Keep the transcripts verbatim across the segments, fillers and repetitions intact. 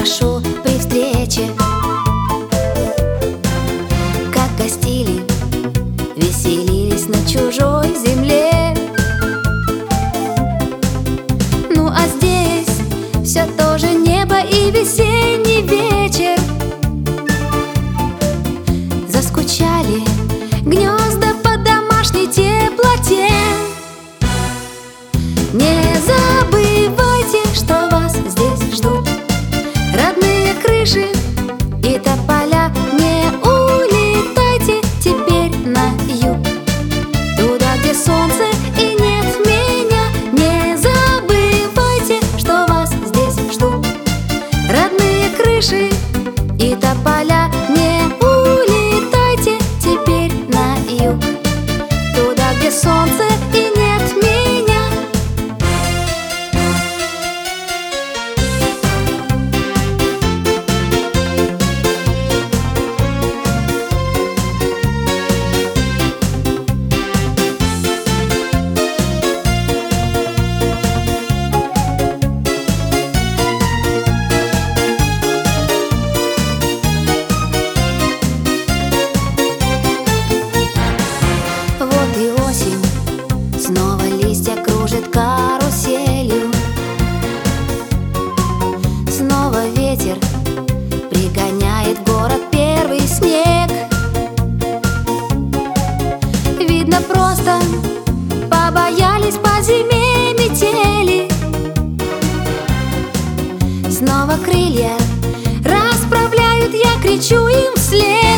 хорошо при встрече, как гостили, веселились на чужой земле. Ну а здесь все тоже небо и весенний вечер. Заскучали гнезда по домашней теплоте. Не забывайте, что вас здесь ждут родные крыши и тополя. Не улетайте теперь на юг, туда, где солнце и нет меня. Не забывайте, что вас здесь ждут родные крыши и тополя. Не улетайте теперь на юг, туда, где солнце и нет меня. Вот и осень, снова листья кружит каруселью. Снова ветер пригоняет в город первый снег. Видно, просто побоялись по зиме метели. Снова крылья расправляют, я кричу им вслед.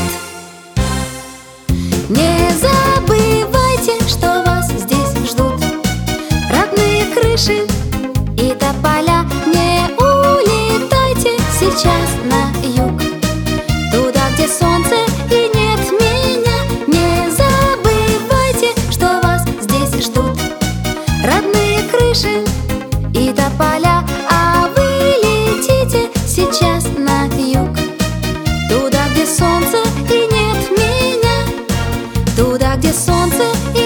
Не забывайте, что вас здесь ждут родные крыши и тополя. Не улетайте сейчас на юг, туда, где солнце и нет меня. Не забывайте, что вас здесь ждут родные крыши и тополя. А вы летите сейчас на юг, туда, где солнце и нет меня. Туда, где солнце и